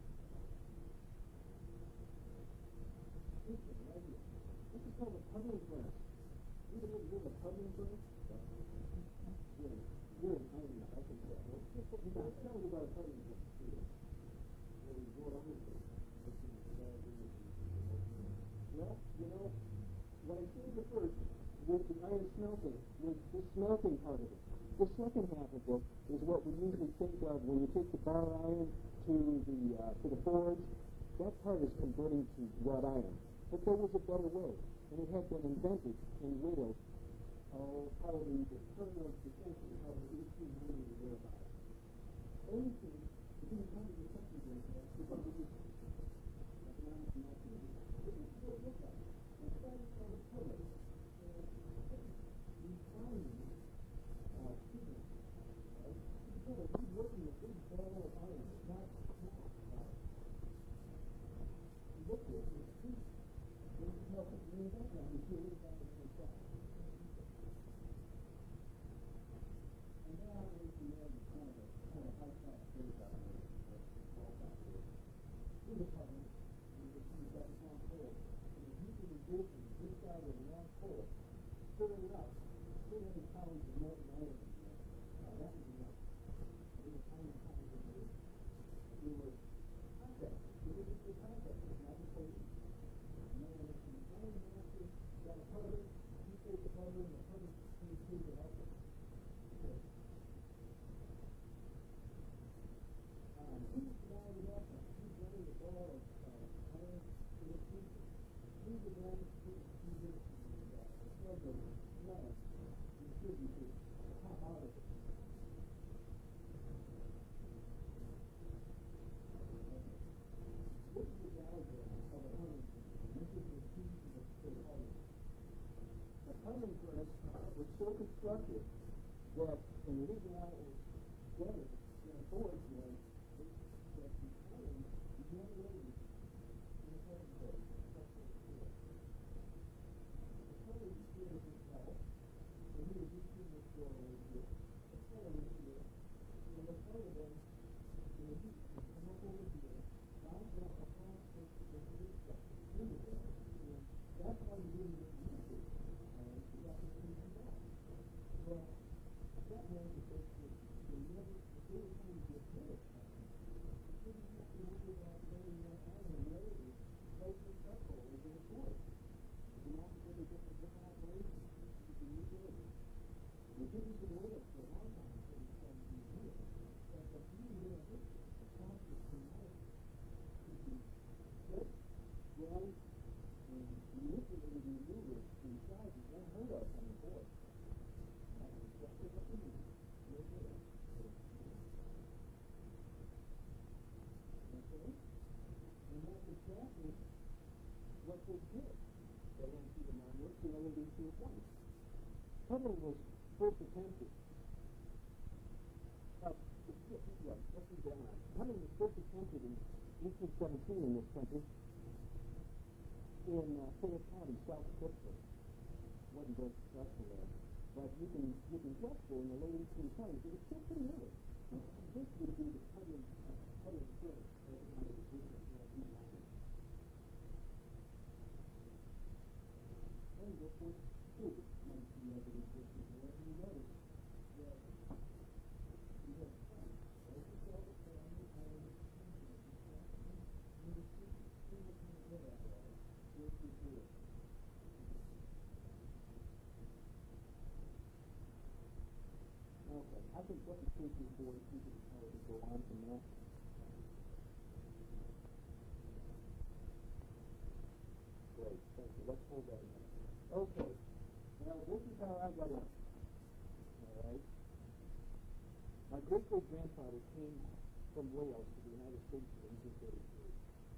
This one right here. This is called a puddling furnace. You ever heard of a puddling furnace? Yeah. You're an iron nut, I can tell. Let's tell you about a puddling furnace. Well, you know, what I said the first with the iron smelting was the smelting part of it. The second half of it is what we usually think of when you take the bar iron to the uh, to the forge. That part is converting to wrought iron. But there was a better way, and it had been invented in Wales. Oh, probably the turn of the century, probably eighteen hundred or thereabouts. Anything within one hundred years right there, because it was economic melting. It was still look at it. It's starting from the public. And refining uh, treatment, right? So he's working a big ball of iron, not not liquid, it's heat. And it's melting in the background. You see a little bit of the inside. And now there's the end of kind of a kind of high class phase out there. The plumbing furnace was so constructed that, and the reason why it was better than a board was that the iron was not raised in the present day. The plumbing furnace itself, and he was using this door right here, the plumbing here, and the part of them, and the heat would come up over here, down down across the heat structure, into there, and that's why you didn't get used to it. Well, that meant that they could, they never, if they were trying to get rid of something, they didn't have to worry about laying that iron and laying placing charcoal over the board. If you want to go to different, different operations, you can use it. The difference in oil for a long time until you started to use it. But if you did a bit, the cost of commodity could be fixed, right, and manipulated and maneuvered inside is unheard of on the board. Okay? And that's exactly what they did at N T the Mine Works in L A D C twenty. Tunnel was first attempted. Uh, yeah, let's read that on. Tunnel was first attempted in eighteen seventeen in this country in uh, Fayette County, south of Pittsburgh. Wasn't very successful there. But you can you can guess there in the late eighteen twenties, it was still pretty early. This would be the public public service as it might have been in the nineties. And this was true. Once the evidence was there, you notice that you have fun. As you saw the family, I was in the street, in the community, where you do it. Okay, I think what the case is for is we can probably go on from that. Great, thank you. Let's hold that a minute. Okay, now this is how I got in. Alright. My great-great-grandfather came from Wales to the United States in eighteen thirty-three.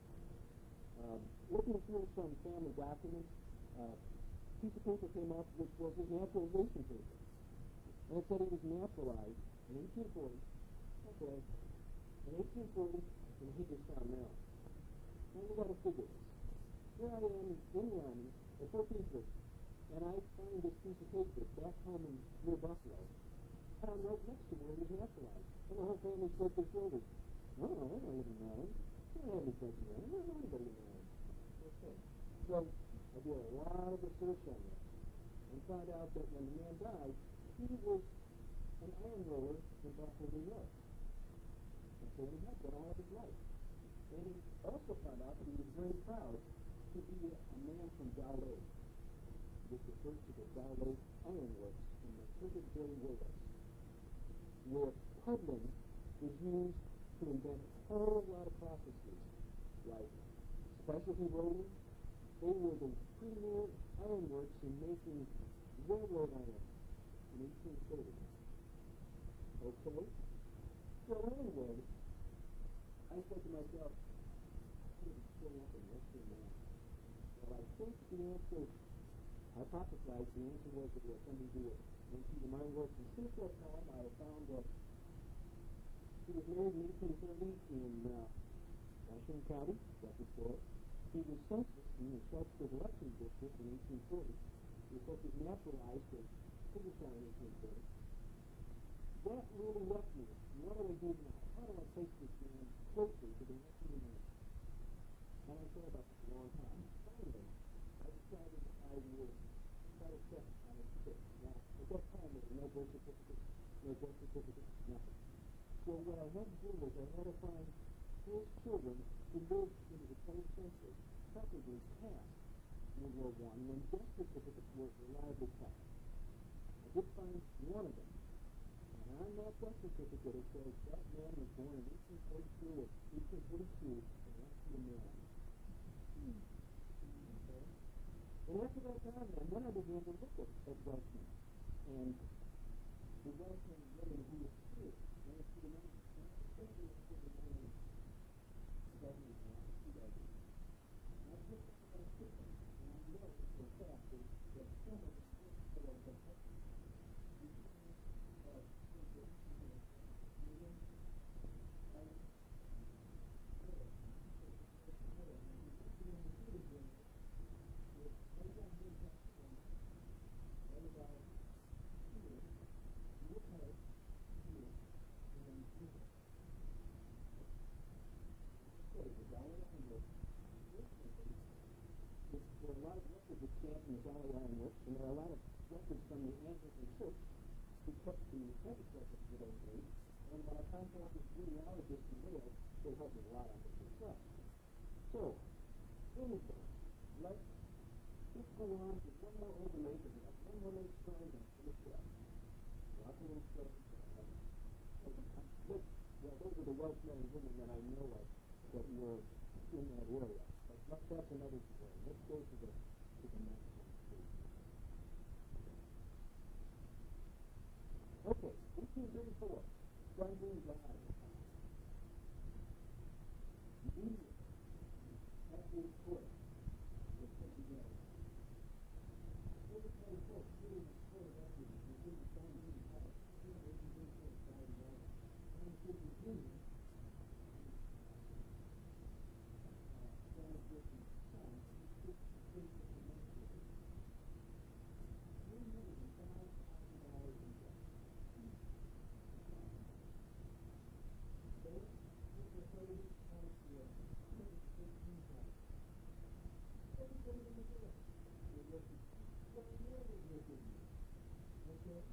Um, looking through some family documents, uh, a piece of paper came up which was his naturalization paper. And it said he was naturalized in eighteen forty. Okay. In eighteen forty in Hagerstown, Maryland. Now you got to figure this. Here I am in the Army at fourteen fifty, and I find this piece of paper back home in near Buffalo. And I'm right next to where he was naturalized. And the whole family shrugged their shoulders. No, no, I don't live in Maryland. I don't have any friends in Maryland. I don't know anybody in Maryland. Okay. So I did a lot of research on this and found out that when the man died, he was an iron roller in Buffalo, New York. And so he had that all of his life. And he also found out that he was very proud to be a, a man from Dowlais, which refers to the Dowlais Iron Works in the Turkish-Bay Wales, where puddling was used to invent a whole lot of processes, like specialty rolling. They were the premier ironworks in making railroad iron in eighteen thirty. Okay? So anyway, I said to myself, I'm going to show up in Western Mass. Well, I think the answer, hypothesized the answer was that it had something to do with N T the Mine Works. And since that time, I have found that he was married in eighteen thirty in uh, Washington County, Dufferin, Florida. He was censused in the Shelbyville election district in eighteen forty. He was supposed to be naturalized in Hagerstown in eighteen thirty. That really left me. What do I do now? How do I place this man closer to the next human? And I thought about this a long time. Finally, I decided I would try to check on his fit. Now, at that time, there was no birth certificate, no death certificate, nothing. So what I had to do was I had to find his children who lived into the twentieth century, preferably past World War One, when death certificates were reliably kept. I did find one of them. And on that death certificate, it says that man was born in eighteen forty-two or eighteen forty-two in Western Maryland. Hmm. Okay. And after that time, and then I began to look at, at Welshmen. And the Welshmen women who were here, and it's the man, especially for the man, seventy, not just about fifty. And I know with Stanton and Sally Ironworks, and there are a lot of records from the Anglican Church who kept the British records for those days. And when I contacted genealogists in Wales, they helped me a lot on this as well. So, anyway, let's just go on to one more overlay, because we have one more late story and finish it up. Lots of little stories. Well, those are the Welsh men and women that I know of that were in that area. But that, that's another story. Let's go to the, to the next one, please. Okay, eighteen thirty-four. John Green died. Immediately after his court was put together. Over twenty-four, shooting the court of equity, and in the John Green died. eighteen thirty-four died in August. And in Virginia, John Green's son, he took the case of the ministry. three hundred five thousand dollars in debt. They took the thirty points here, two hundred fifteen dollars. Everybody in the world, they work with you. What the world is working with you. Okay?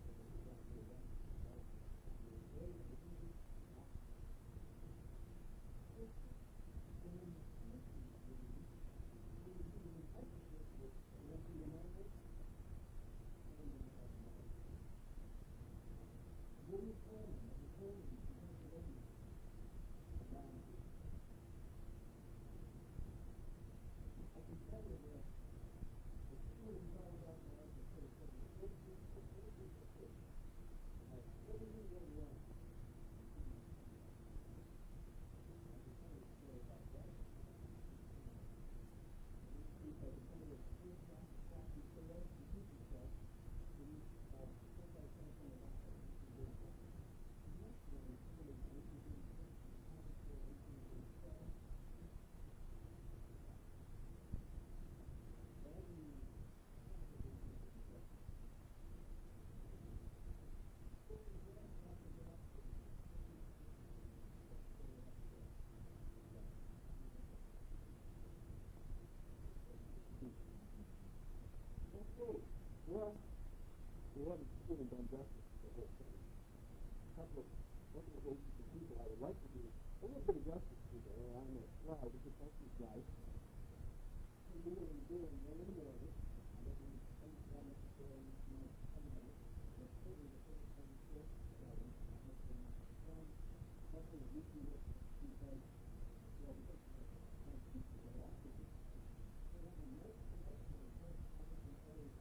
Well, we haven't really done justice to the whole thing. A couple of organizations and people I would like to do a little bit of justice to there on the slide. We could post these slides. We do what we do in a little bit of it. I don't think it's not necessarily not some of it. But certainly the first time we first started, I have been some couple of weeks ago because, well, because of the people that are after me. So then the next connection is first coming from other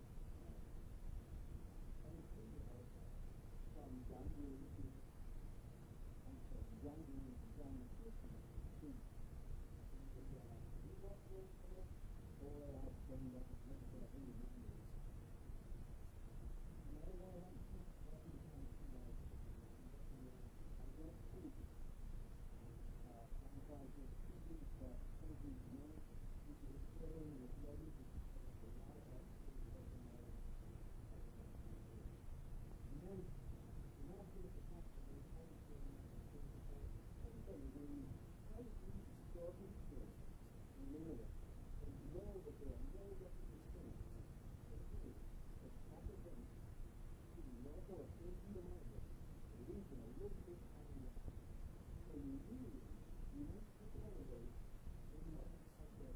from John Green to John Green to John Green to you walk through or I've done that for a hundred years. And I want to keep talking to them about I don't think I'm trying to keep that something new which is sharing with others a lot of that and then not just the fact that they try to do everybody really try to do the story story and learn it and know that there are no representations that happen to know or into the mind and reason a little bit on the so you really you need to take all of those and you want to have that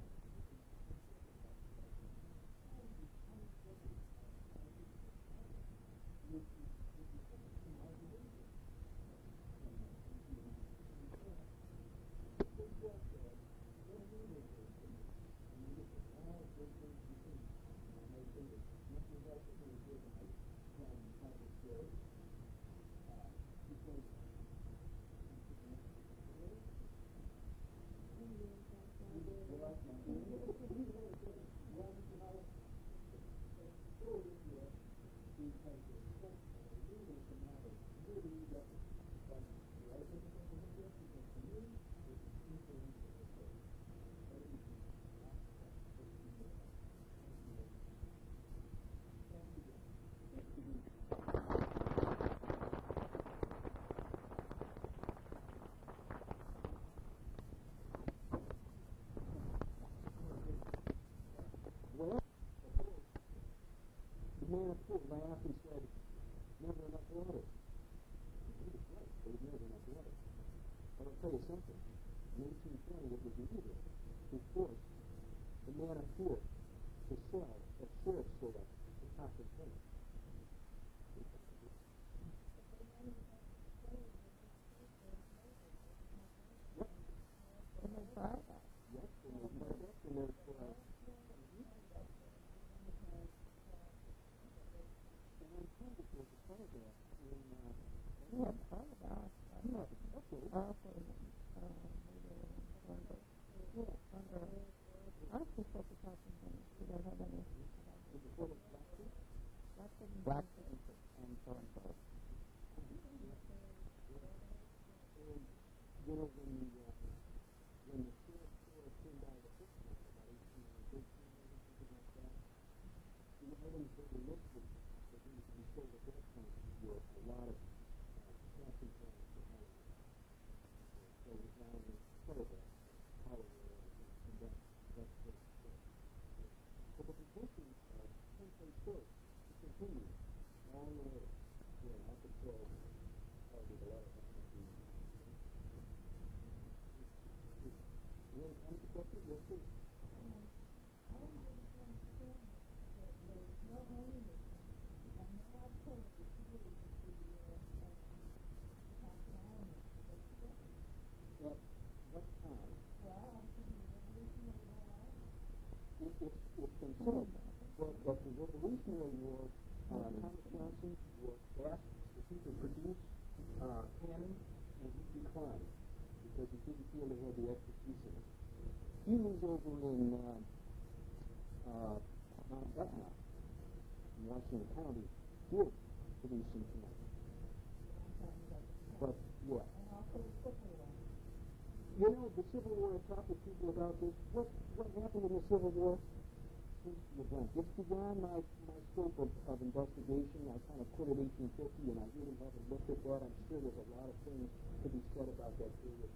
you of Poor laughed and said, never enough water. He was right. There was never enough water. But I'll tell you something. In eighteen twenty, it was needed to force the man of Poor to sell at sheriff's sale to cotton penny. Yep. And they tried that. Yes, and there's no question there's uh, and I'm told that there's a photograph in uh, He had thought about it. yeah, okay. Uh, for, uh, maybe under, under, I just hope it's not something we don't have any. Is it sort of plastic? Black and and so and so. And, you know, when the, uh, when the sheriff store came out of the picture, about eighteen or thirteen or something like that, the items that were listed that needed to be sold at that point were a lot of uh, casting plans for Hollywood. So it was now in photographs of Hollywood and that, that's what it said. So the position of ten-place stores continued all the way, you know, up until probably the latter half of the you want to come to question? Yes, please. Well, what time? It, it's, it's been said that, that the Revolutionary War, uh, Thomas Johnson was asked if he could produce uh, cannon, and he declined because he didn't feel he had the expertise in it. He was over in uh, uh, Mount Etna, in Washington County, did produce some cannon. But, yeah. You know, the Civil War, I talked with people about this. What what happened in the Civil War? Seems to be blank. It's beyond my, my scope of, of investigation. I kind of put it eighteen fifty, and I really haven't looked at that. I'm sure there's a lot of things to be said about that period.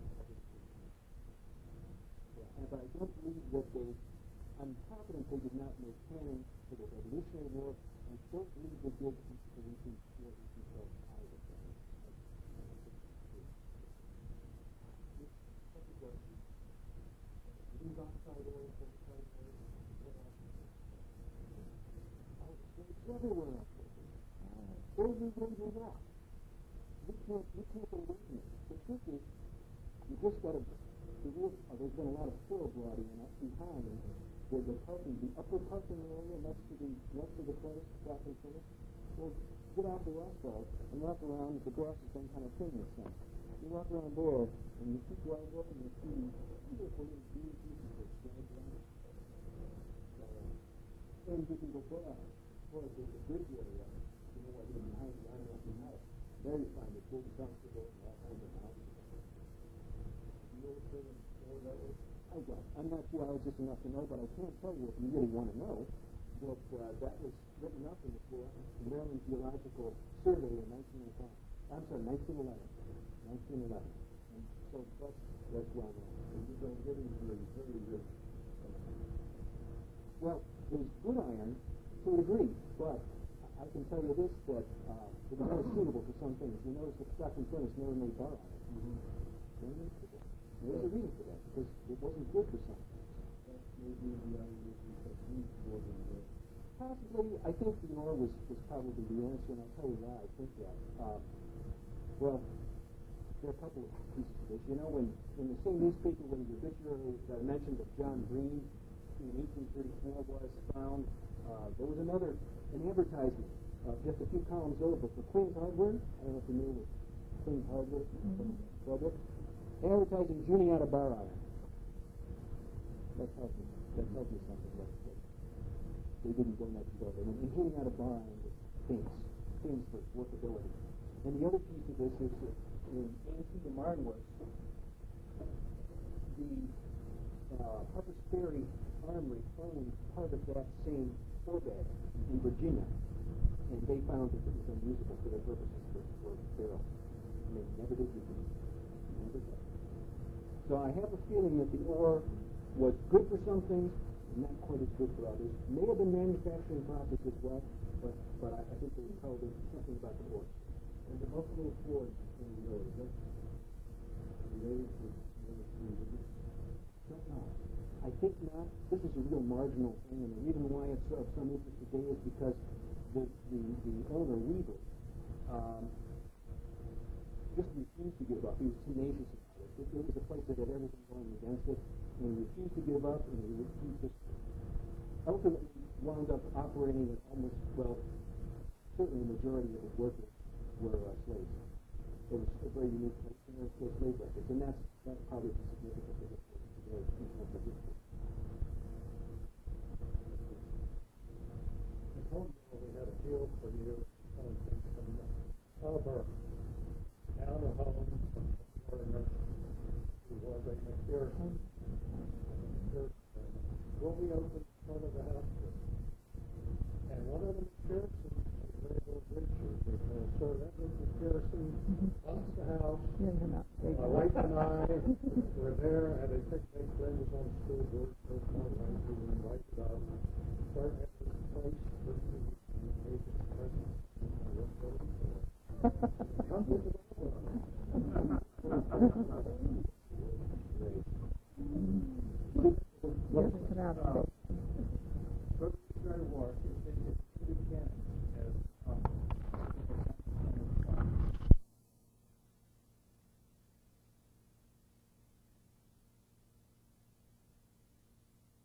Yeah, and but I don't believe that they, I'm confident they did not make cannon for the Revolutionary War. I don't believe they did for the eighteen twelve either. These outside oils, inside oils, it's everywhere out there. Everywhere you walk. You can't, you can't believe me. The truth is, you just got to, the real, oh, there's been a lot of fill brought in up behind it. There's the parking, the upper parking area next to the, next to the place, traffic center. Well, get out the asphalt and walk around. The grass has been kind of thin this time. You walk around there, and you keep right up, and you see beautiful little green pieces that stand around. And you can go far. Well, there's a bridge area, you know what, in behind the Iron Mountain House. There you find the big comfortable and all kinds of houses. You know what thing is that way? I don't. I'm not geologist enough to know, but I can't tell you if you really want to know. But uh, that was written up in the Maryland Geological Survey in nineteen oh five. I'm sorry, nineteen eleven. nineteen eleven. And so that's, that's well known. You don't get into the very good. Well, there's good iron to a degree, but I can tell you this, that uh, it was only suitable for some things. You notice that Stockton Furnace never made bar iron. Mm-hmm. Never made for that. There's a reason for that, because it wasn't good for some things. Maybe the iron was used more than the possibly, I think the ore was, was probably the answer, and I'll tell you why I think that. Um, well, there are a couple of pieces of this. You know, when in the same newspaper, when the obituary that I mentioned of John Green in eighteen thirty-four was found, uh, there was another, an advertisement, uh, just a few columns over for Queen's Hardware. I don't know if you know what Queen's Hardware is. Well, advertising tuning out a bar iron. That tells me, that tells me something. That, that they didn't go next door. They were tuning out a bar iron was famous, famous for workability. And the other piece of this is that in A and T and Martin Works, the uh, Harper's Ferry Armory owned part of that same ore bed in Virginia, and they found that it was unusable for their purposes for, for barrel. And they never did use it. Never did. So I have a feeling that the ore was good for some things, not quite as good for others. May have been manufacturing process as well, but but I, I think they were told something about the horse. And the Buffalo Forge in those, that's related to the community. Don't know. I think not. This is a real marginal thing, and the reason why it's of some interest today is because the the, the owner, Weaver, um, just refused to give up. He was tenacious about it. It, it was a place that had everything going against it, and he refused to give up, and he, he just ultimately wound up operating at almost, well, certainly the majority of his workers were uh, slaves. It was a very unique place, and there's still slave records, and that's, that's probably the significance of it today in terms of history. I told you we had a field for you on things from Albert. Down the home, who was a McPherson. Will be open in front of the house. And one of the McPhersons was labeled Richard because Sir Edward McPherson bought the house. My wife and I were there at a picnic. Glenn was on school board, so my wife we were invited up. Sir Edward's place for me and made his presence. I looked over there.